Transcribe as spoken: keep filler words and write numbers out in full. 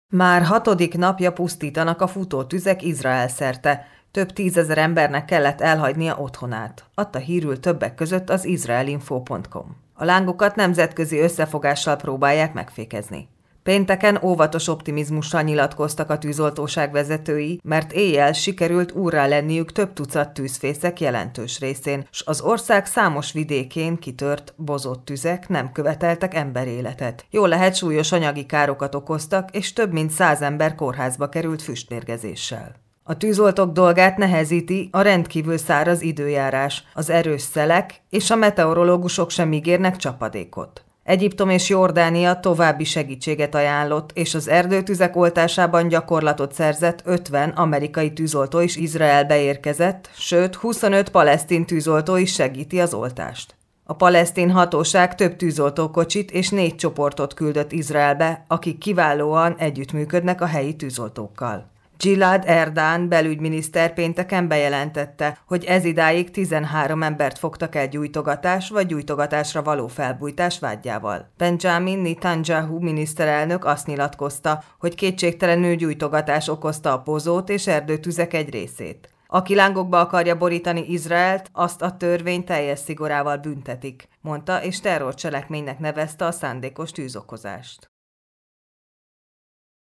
Már hatodik napja pusztítanak a futótüzek Izrael szerte. Több tízezer embernek kellett elhagynia otthonát, adta hírül többek között az izraelinfo pont com. A lángokat nemzetközi összefogással próbálják megfékezni. Pénteken óvatos optimizmussal nyilatkoztak a tűzoltóság vezetői, mert éjjel sikerült úrrá lenniük több tucat tűzfészek jelentős részén, s az ország számos vidékén kitört, bozott tüzek nem követeltek emberéletet. Jól lehet súlyos anyagi károkat okoztak, és több mint száz ember kórházba került füstmérgezéssel. A tűzoltók dolgát nehezíti a rendkívül száraz időjárás, az erős szelek, és a meteorológusok sem ígérnek csapadékot. Egyiptom és Jordánia további segítséget ajánlott, és az erdőtüzek oltásában gyakorlatot szerzett ötven amerikai tűzoltó is Izraelbe érkezett, sőt huszonöt palesztin tűzoltó is segíti az oltást. A palesztin hatóság több tűzoltókocsit és négy csoportot küldött Izraelbe, akik kiválóan együttműködnek a helyi tűzoltókkal. Gilad Erdan belügyminiszter pénteken bejelentette, hogy ezidáig tizenhárom embert fogtak el gyújtogatás vagy gyújtogatásra való felbujtás vádjával. Benjamin Netanyahu miniszterelnök azt nyilatkozta, hogy kétségtelenül gyújtogatás okozta a bozót és erdőtüzek egy részét. Aki lángokba akarja borítani Izraelt, azt a törvény teljes szigorával büntetik, mondta, és terrorcselekménynek nevezte a szándékos tűzokozást.